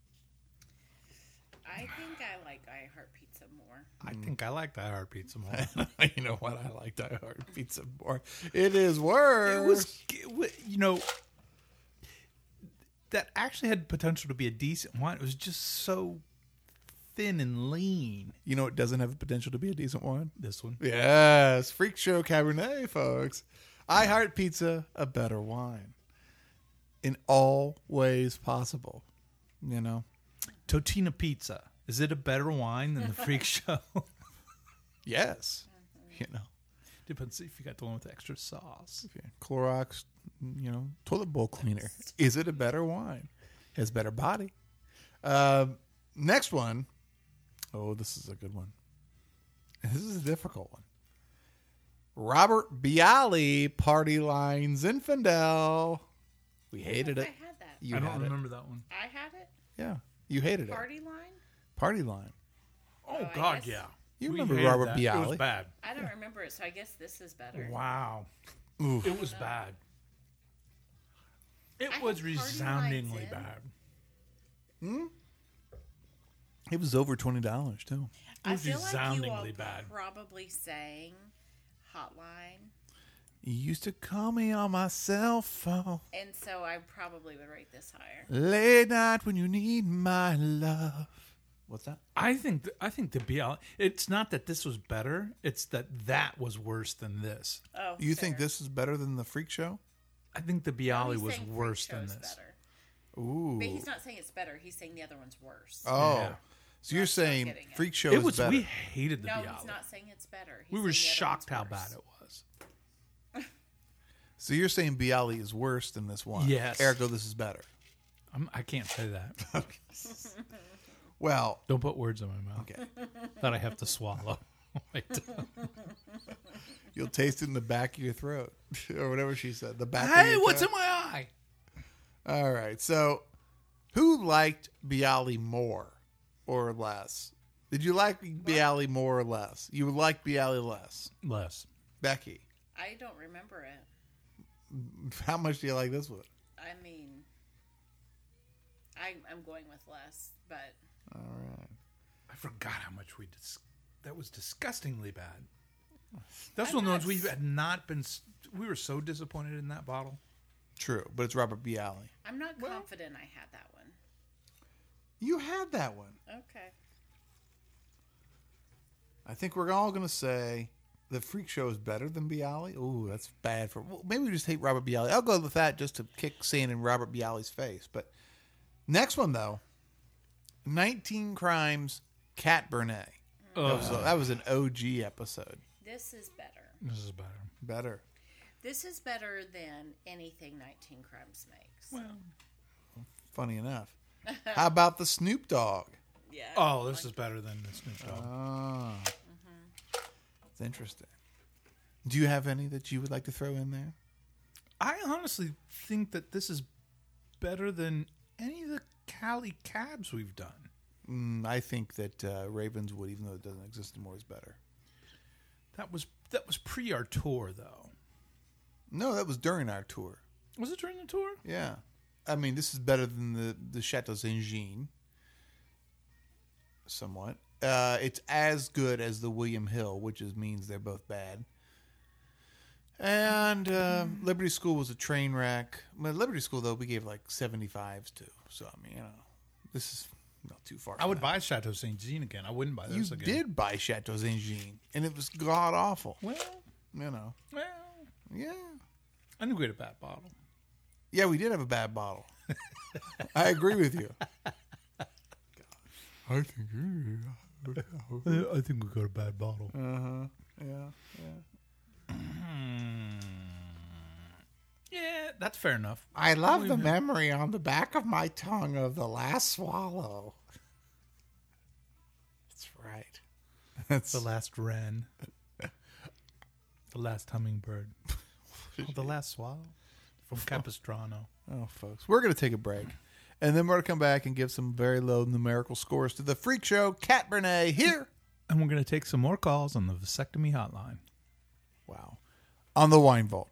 I think I like I Heart Pizza more. I think I like that hard pizza more. You know what? I like Die Hard pizza more. It is worse. It was, it wa- you know, that actually had potential to be a decent wine. It was just so thin and lean. You know, it doesn't have the potential to be a decent wine. This one. Yes, Freak Show Cabernet, folks. I Heart Pizza, a better wine in all ways possible. You know, Totina Pizza. Is it a better wine than the Freak Show? yes. You know, Depends if you got the one with extra sauce. yeah. Clorox, you know, toilet bowl cleaner. Is it a better wine? Has better body. Um, next one. Oh, this is a good one. This is a difficult one. Robert Bialy, Party Line Zinfandel. We hated I it. had that. You I don't had it. remember that one. I had it. Yeah, you hated it. Party line. Party Line. Oh, I God, guess- yeah. You We remember hated Robert that. It Bialy? was bad. I don't remember it, so I guess this is better. Wow. Oof. It was bad. It I was had Party Lines resoundingly in. bad. It was over twenty dollars too. I was feel like you all resoundingly bad. probably sang Hotline, You used to call me on my cell phone and so I probably would rate this higher. late night when you need my love. What's that? I think th- I think the B L. It's not that this was better. It's that that was worse than this. Oh, You think fair. this is better than the Freak Show? I think the No, Bialy he's was saying Freak worse than Show's this. better. Ooh. But he's not saying it's better. He's saying the other one's worse. Oh, Yeah. so you're That's not saying getting it. Freak Show It is was. better? We hated the no, Bialy. he's not saying it's better. He's We were saying the other shocked how one's bad worse. it was. So you're saying Bialy is worse than this one? Yes. Ergo, this is better. I'm, I can't say that. Well, Don't put words in my mouth okay. that I have to swallow. Wait. You'll taste it in the back of your throat, or whatever she said. The back. of Hey, your what's throat. in my eye? All right. So, who liked Bialy more or less? Did you like Bialy more or less? You would like Bialy less. Less. Becky, I don't remember it. how much do you like this one? I mean, I, I'm going with less, but All right. I forgot how much we dis- that was disgustingly bad. That's I'm one of the not ones we s- had not been. s- We were so disappointed in that bottle. True, but it's Robert Bialy. I'm not confident I had that one. You had that one. Okay. I think we're all going to say the Freak Show is better than Bialy. Ooh, that's bad for. Well, maybe we just hate Robert Bialy. I'll go with that just to kick sand in Robert Bialy's face. But next one though, nineteen Crimes, Cat Bernay. That was, that was an O G episode. This is better. This is better. Better. This is better than anything nineteen Crimes makes. Well, Funny enough. How about the Snoop Dogg? Yeah. oh, this is better than the Snoop Dogg. Ah, it's interesting. Do you have any that you would like to throw in there? I honestly think that this is better than any of the Cali cabs we've done. Mm, I think that uh, Ravenswood, even though it doesn't exist anymore, is better. That was that was pre our tour, though. No, that was during our tour. Was it during the tour? Yeah. I mean, this is better than the, the Chateau Saint Jean. Somewhat. Uh, it's as good as the William Hill, which is, means they're both bad. And uh, Liberty School was a train wreck. Well, Liberty School, though, we gave like seventy-fives to. So, I mean, you know, this is not too far. I from would that. buy Chateau Saint Jean again. I wouldn't buy You this again. did buy Chateau Saint Jean, and it was god awful. Well, You know. well, Yeah. I knew we had a bad bottle. Yeah, we did have a bad bottle. I agree with you. I think I think we got a bad bottle. Uh-huh. Yeah. Yeah. Yeah, that's fair enough. I love the memory on the back of my tongue of the last swallow. That's right. That's The last wren. The last hummingbird. Oh, the last swallow from Capistrano. oh, folks. We're going to take a break. And then we're going to come back and give some very low numerical scores to the Freak Show, Cat Bernay, here. And we're going to take some more calls on the vasectomy hotline. Wow. On the Wine Vault.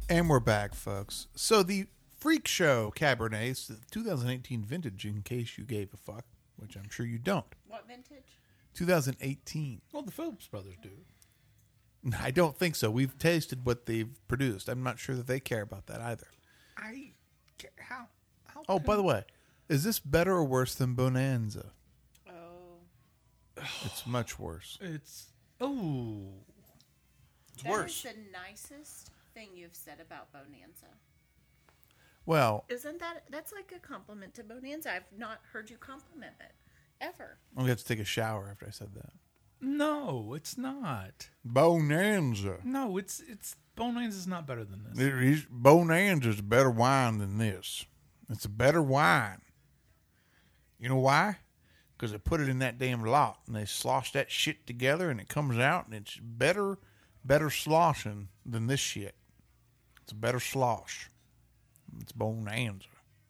And we're back, folks. So the Freak Show Cabernet, it's the twenty eighteen vintage, in case you gave a fuck, which I'm sure you don't. What vintage? twenty eighteen. Well, the Phillips brothers do. I don't think so. We've tasted what they've produced. I'm not sure that they care about that either. I how how. Oh, by the way, is this better or worse than Bonanza? Oh. It's much worse. It's oh. It's That worse. is the nicest thing you've said about Bonanza. Well, Isn't that that's like a compliment to Bonanza? I've not heard you compliment it ever. I'm going to have to take a shower after I said that. No, it's not. Bonanza. No, it's it's Bonanza's not better than this. It is, Bonanza's a better wine than this. It's a better wine. You know why? Because they put it in that damn lot and they slosh that shit together and it comes out and it's better, better sloshing than this shit. It's a better slosh. It's Bonanza.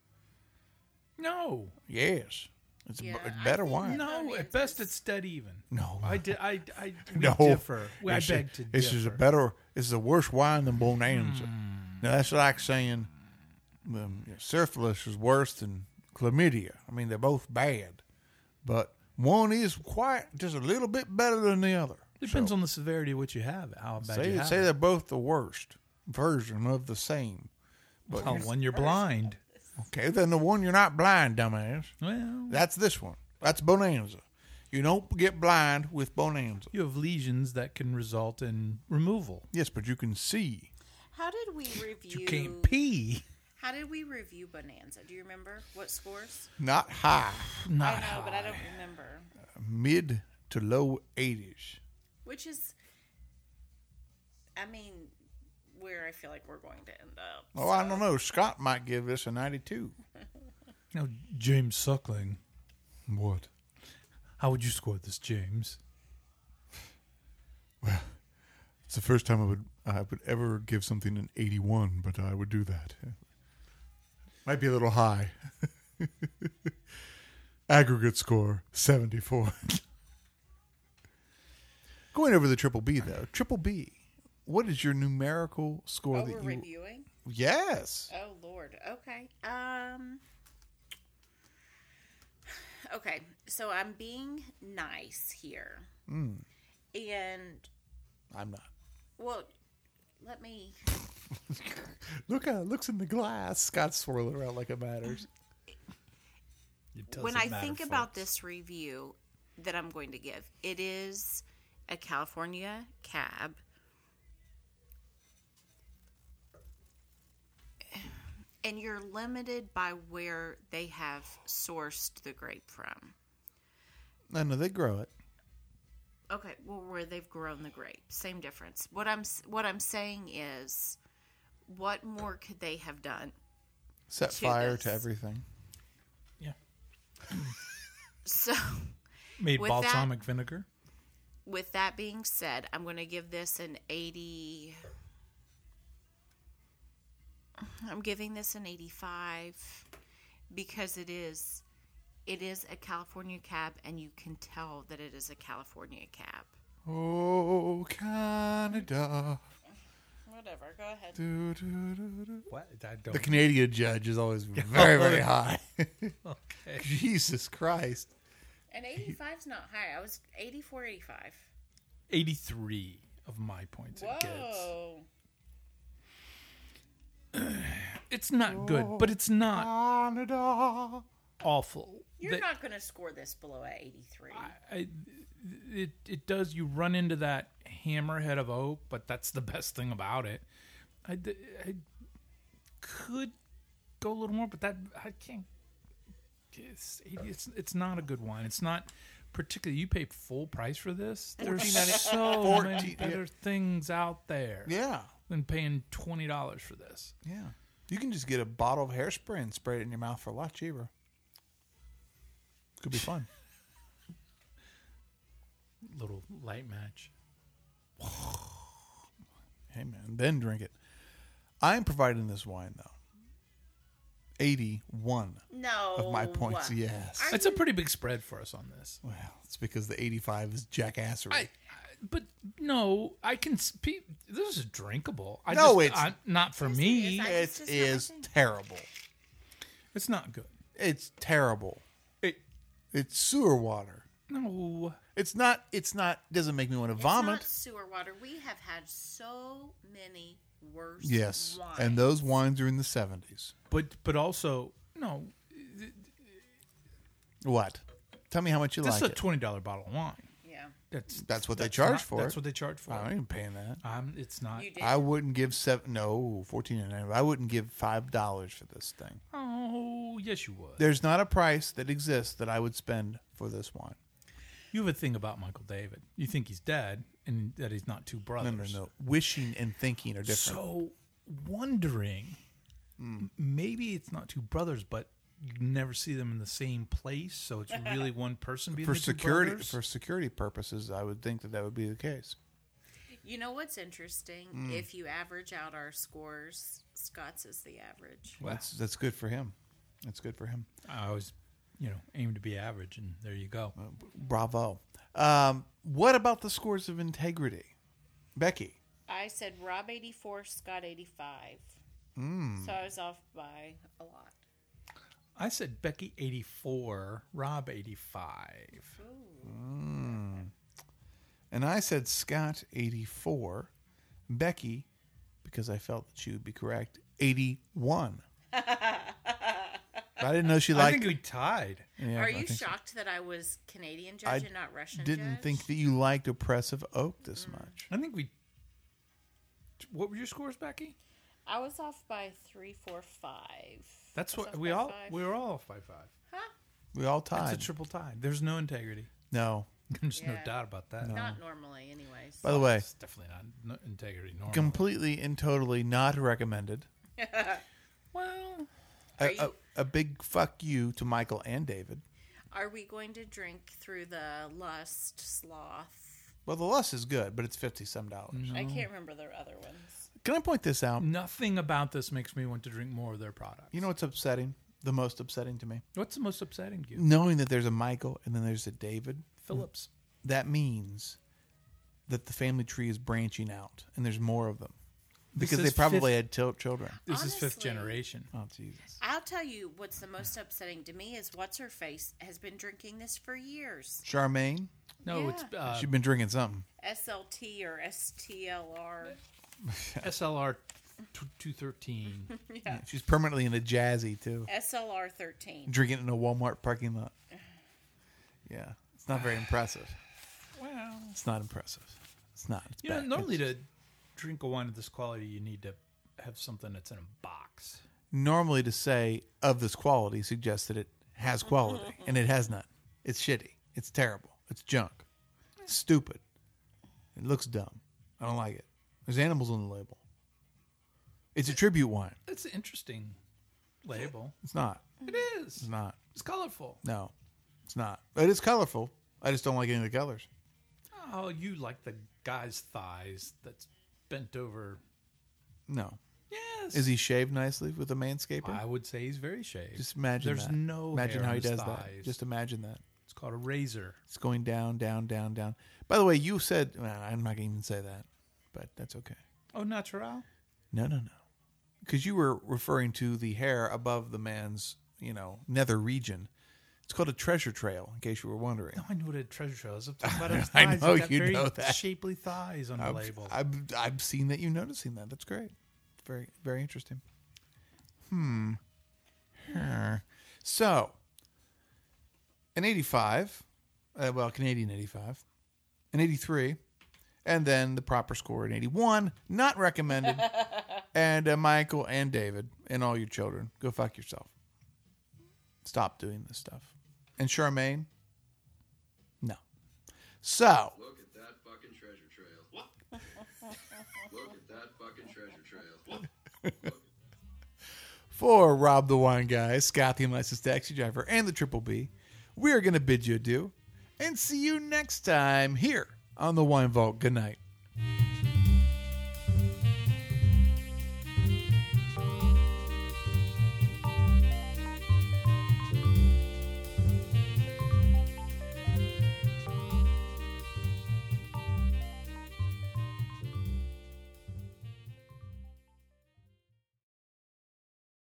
No, Yes. It's, Yeah, a, it's I better think wine. no. Bonanza's- At best, it's dead even. No. I did. I I we No. differ. I This beg is- to differ. This is a better, this is a worse wine than Bonanza. Hmm. Now, that's like saying um, syphilis is worse than chlamydia. I mean, they're both bad. But one is quite, just a little bit better than the other. Depends So, on the severity of what you have. How bad say, you have. say it. they're both the worst version of the same. But Well, when you're blind. okay, then the one you're not blind, dumbass. Well, That's this one. That's Bonanza. You don't get blind with Bonanza. you have lesions that can result in removal. Yes, but you can see. How did we review? You can't pee. How did we review Bonanza? Do you remember what scores? Not high, Not I know, but I don't remember. mid to low eighties. Which is, I mean, where I feel like we're going to end up. Oh, I don't know. Scott might give this a ninety-two. Now, James Suckling, What? how would you score this, James? It's the first time I would I would ever give something an eighty-one, but I would do that. Might be a little high. Aggregate score seventy-four. Going over the triple B though. Triple B. What is your numerical score Oh, that we're you? reviewing? Yes. Oh, Lord. Okay. Um. Okay, so I'm being nice here. Mm, And, I'm not. well, let me. Look how it looks in the glass. Scott's swirling around like it matters. It When doesn't I matter, think about folks. this review that I'm going to give, it is a California cab. And you're limited by where they have sourced the grape from. No, no, they grow it. Okay, well, where they've grown the grape, same difference. What I'm what I'm saying is, what more could they have done? Set To fire this. to everything. Yeah. So, Made With balsamic vinegar. with that being said, I'm going to give this an eighty. I'm giving this an eighty-five because it is it is a California cab, and you can tell that it is a California cab. Oh, Canada. Whatever, go ahead. Do, do, do, do. What? I don't. The Canadian judge is always very, very high. Okay. Jesus Christ. And eighty-five is not high. I was eighty-four, eighty-five. eighty-three of my points it gets. Whoa. It's not good, but it's not Canada. awful. You're They- not going to score this below a eighty-three. I, it it does. You run into that hammerhead of oak, but that's the best thing about it. I, d- I could go a little more, but that I can't. It's, it's it's not a good wine. It's not particularly. You pay full price for this. There's so many fourteen better things out there Yeah. than paying twenty dollars for this. Yeah. You can just get a bottle of hairspray and spray it in your mouth for a lot cheaper. Could be fun. Little light match. Hey, man. Then drink it. I'm providing this wine, though. eighty-one No. of my points, yes. Are It's a pretty big spread for us on this. Well, it's because the eighty-five is jackassery. I, but no, I can. Spe- this is drinkable. I No, just, it's- I, not for Yes, it me. is. I- It It's just not is my thing. terrible. It's not good. It's terrible. It, It's sewer water. no, It's not. It's not. Doesn't make me want to It's vomit. not sewer water. We have had so many worse Yes, wines. and those wines are in the seventies. but but also no. What? Tell me how much you This like is a it. twenty dollar bottle of wine. Yeah. That's That's what they that's charge not- for That's it. what they charge for. I ain't paying that. Um, it's not. You did. I wouldn't give seven. No, fourteen and nine. I wouldn't give five dollars for this thing. Oh, yes, you would. There's not a price that exists that I would spend for this wine. You have a thing about Michael David. You think he's dead and that he's not two No, brothers. no, no. Wishing and thinking are different. So wondering, m- maybe it's not two brothers, but you never see them in the same place. So it's really one person being for the two security, brothers? for security purposes, I would think that that would be the case. You know what's interesting? Mm. If you average out our scores, Scott's is the average. Wow. That's that's good for him. That's good for him. I always, you know, aim to be average, and there you go. Bravo. Um, what about the scores of integrity, Becky? I said Rob eighty-four, Scott eighty-five. Mm. So I was off by a lot. I said Becky eighty-four, Rob eighty-five. And I said Scott eighty-four, Becky, because I felt that she would be correct, eighty-one. I didn't know she I liked. think we tied. Yeah, Are I you think so. shocked that I was Canadian I judge and not Russian didn't judge? think that you liked Oppressive Oak this much. I think we. What were your scores, Becky? I was off by three, four, five. That's I was what off we by all five. we were all off by five. Huh? We all It's tied. a triple tie. There's no integrity. no. There's no Yeah. doubt about that. Not normally, anyways. By the way, It's definitely not no integrity. Normally. completely and totally not recommended. Well, Are A, you- a, a big fuck you to Michael and David. Are we going to drink through the lust sloth? Well, the Lust is good, but it's fifty some dollars. I can't remember the other ones. Can I point this out? nothing about this makes me want to drink more of their products. You know what's upsetting? The most upsetting to me? what's the most upsetting to you? Knowing that there's a Michael and then there's a David. Phillips. That means that the family tree is branching out and there's more of them. Because This they is probably fifth- had til- children. This is fifth Honestly. generation. Oh, Jesus. I'll tell you what's the most upsetting to me is what's her face has been drinking this for years. Charmaine, No, Yeah. it's uh, she's been drinking something. S L T or S T L R. S L R two thirteen. Yeah. She's permanently in a jazzy, too. S L R thirteen. Drinking it in a Walmart parking lot. Yeah. It's not very impressive. Well, It's not impressive. It's not. It's you know, bad. normally It's- to drink a wine of this quality, you need to have something that's in a box. normally to say of this quality suggests that it has quality, and it has none. It's shitty. It's terrible. It's junk. It's stupid. It looks dumb. I don't like it. There's animals on the label. It's a tribute wine. That's an interesting label. It's not. It is. It's not. It's colorful. No, it's not. It is colorful. I just don't like any of the colors. Oh, you like the guy's thighs that's bent over. No. Yes. Is he shaved nicely with a manscaper? I would say he's very shaved. Just imagine There's that. no imagine hair how on he his does that. thighs. Just imagine that. It's called a razor. It's going down, down, down, down. By the way, you said well, I'm not going to even say that, but that's okay. Oh, natural. No, no, no. Because you were referring to the hair above the man's, you know, nether region. It's called a treasure trail, in case you were wondering. No, I know what a treasure trail is. I'm talking about his I thighs. know He's got you very know that. shapely thighs on the I've, label. I've, I've seen that you're noticing that. That's great. Very, very interesting. Hmm. Huh. So, an eighty-five, uh, well, Canadian eighty-five, an eighty-three, and then the proper score, an eighty-one, not recommended, and uh, Michael and David and all your children, go fuck yourself. Stop doing this stuff. And Charmaine, no. So, Look at that fucking treasure trail. Look at that fucking treasure trail. for Rob the Wine Guy, Scott the Unlicensed Taxi Driver, and the Triple B, we are going to bid you adieu and see you next time here on the Wine Vault. Good night.